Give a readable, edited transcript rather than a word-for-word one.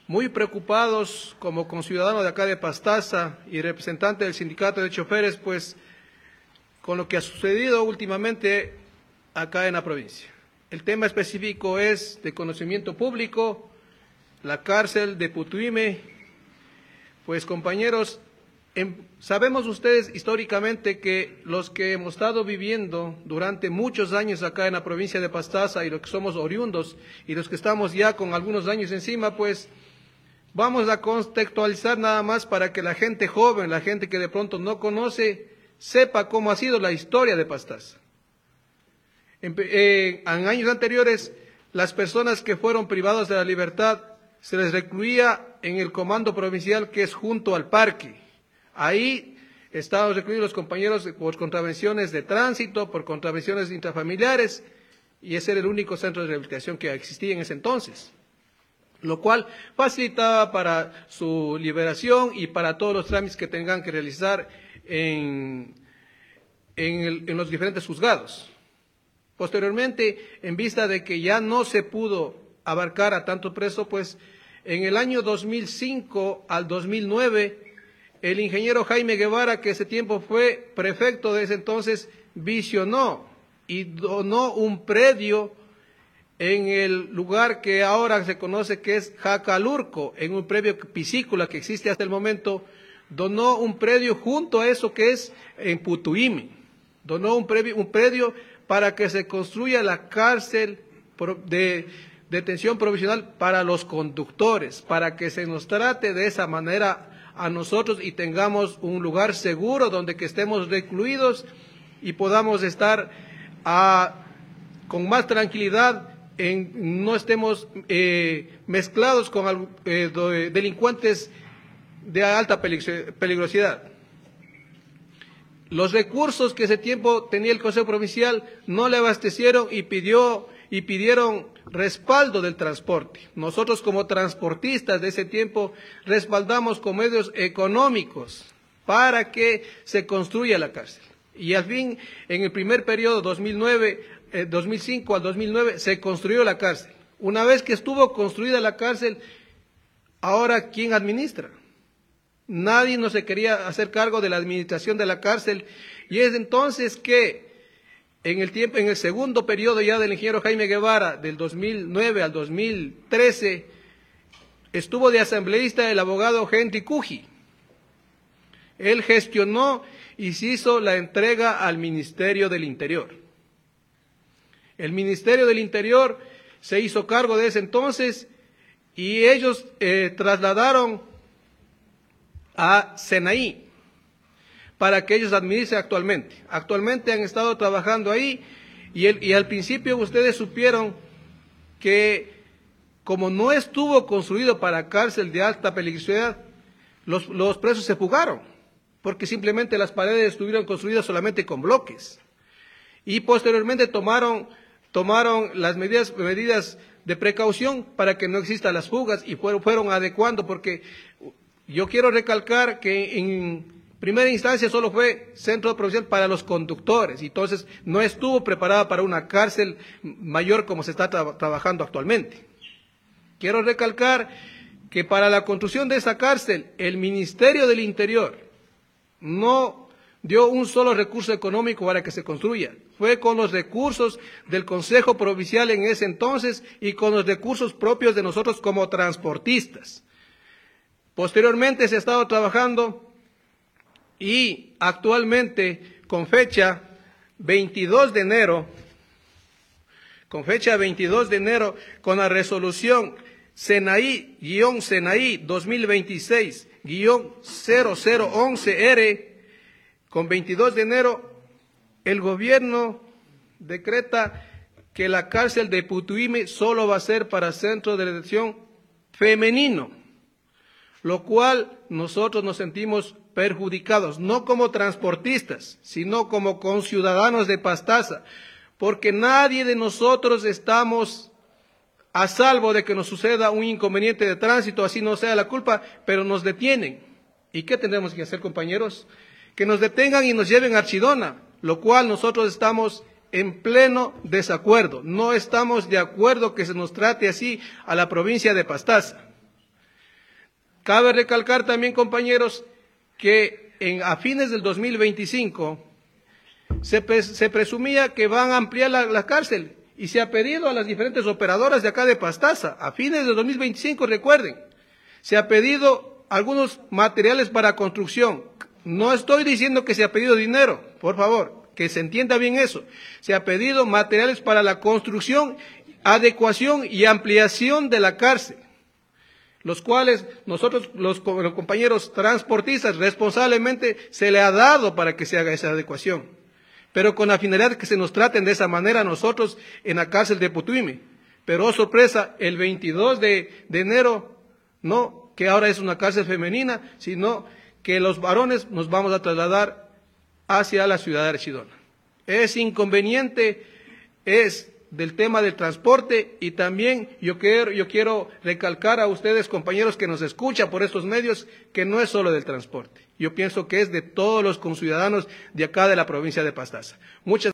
muy preocupados como conciudadanos de acá de Pastaza y representante del sindicato de choferes, pues con lo que ha sucedido últimamente acá en la provincia. El tema específico es de conocimiento público, la cárcel de Putuíme. Pues compañeros, sabemos ustedes históricamente que los que hemos estado viviendo durante muchos años acá en la provincia de Pastaza y los que somos oriundos y los que estamos ya con algunos años encima, pues vamos a contextualizar nada más para que la gente joven, la gente que de pronto no conoce, sepa cómo ha sido la historia de Pastaza. En años anteriores, las personas que fueron privadas de la libertad se les recluía en el comando provincial que es junto al parque. Ahí estaban recluidos los compañeros por contravenciones de tránsito, por contravenciones intrafamiliares, y ese era el único centro de rehabilitación que existía en ese entonces, lo cual facilitaba para su liberación y para todos los trámites que tengan que realizar en los diferentes juzgados. Posteriormente, en vista de que ya no se pudo abarcar a tanto preso, pues en el año 2005 al 2009, el ingeniero Jaime Guevara, que ese tiempo fue prefecto de ese entonces, visionó y donó un predio en el lugar que ahora se conoce que es Jacalurco, en un predio piscícola que existe hasta el momento, donó un predio junto a eso que es en Putuíme, donó un predio para que se construya la cárcel de detención provisional para los conductores, para que se nos trate de esa manera a nosotros y tengamos un lugar seguro donde que estemos recluidos y podamos estar con más tranquilidad, no estemos mezclados con delincuentes de alta peligrosidad. Los recursos que ese tiempo tenía el Consejo Provincial no le abastecieron y pidieron respaldo del transporte. Nosotros como transportistas de ese tiempo respaldamos con medios económicos para que se construya la cárcel. Y al fin, en el primer periodo 2005 al 2009, se construyó la cárcel. Una vez que estuvo construida la cárcel, ahora ¿quién administra? Nadie no se quería hacer cargo de la administración de la cárcel, y es entonces que en el segundo periodo ya del ingeniero Jaime Guevara, del 2009 al 2013, estuvo de asambleísta el abogado Henry Cuji. Él gestionó y se hizo la entrega al Ministerio del Interior. El Ministerio del Interior se hizo cargo de ese entonces y ellos trasladaron a Senaí para que ellos administren actualmente. Actualmente han estado trabajando ahí y al principio ustedes supieron que como no estuvo construido para cárcel de alta peligrosidad, los presos se fugaron, porque simplemente las paredes estuvieron construidas solamente con bloques. Y posteriormente tomaron las medidas de precaución para que no existan las fugas y fueron adecuando, porque yo quiero recalcar que en primera instancia solo fue centro provincial para los conductores, entonces no estuvo preparada para una cárcel mayor como se está trabajando actualmente. Quiero recalcar que para la construcción de esa cárcel, el Ministerio del Interior no dio un solo recurso económico para que se construya. Fue con los recursos del Consejo Provincial en ese entonces y con los recursos propios de nosotros como transportistas. Posteriormente se ha estado trabajando y actualmente con fecha 22 de enero, con la resolución Senaí 2026-0011R, con 22 de enero, el gobierno decreta que la cárcel de Putuíme solo va a ser para centro de detención femenino, lo cual nosotros nos sentimos perjudicados, no como transportistas, sino como conciudadanos de Pastaza, porque nadie de nosotros estamos a salvo de que nos suceda un inconveniente de tránsito, así no sea la culpa, pero nos detienen. ¿Y qué tendremos que hacer, compañeros? Que nos detengan y nos lleven a Archidona, lo cual nosotros estamos en pleno desacuerdo. No estamos de acuerdo que se nos trate así a la provincia de Pastaza. Cabe recalcar también, compañeros, que a fines del 2025 se presumía que van a ampliar la cárcel y se ha pedido a las diferentes operadoras de acá de Pastaza, a fines del 2025, recuerden, se ha pedido algunos materiales para construcción. No estoy diciendo que se ha pedido dinero, por favor, que se entienda bien eso. Se ha pedido materiales para la construcción, adecuación y ampliación de la cárcel, los cuales nosotros, los compañeros transportistas, responsablemente se le ha dado para que se haga esa adecuación, pero con la finalidad de que se nos traten de esa manera nosotros en la cárcel de Putuime. Pero, oh sorpresa, el 22 de enero, no que ahora es una cárcel femenina, sino que los varones nos vamos a trasladar hacia la ciudad de Archidona. Es inconveniente, es del tema del transporte, y también yo quiero recalcar a ustedes, compañeros que nos escuchan por estos medios, que no es solo del transporte. Yo pienso que es de todos los conciudadanos de acá de la provincia de Pastaza. Muchas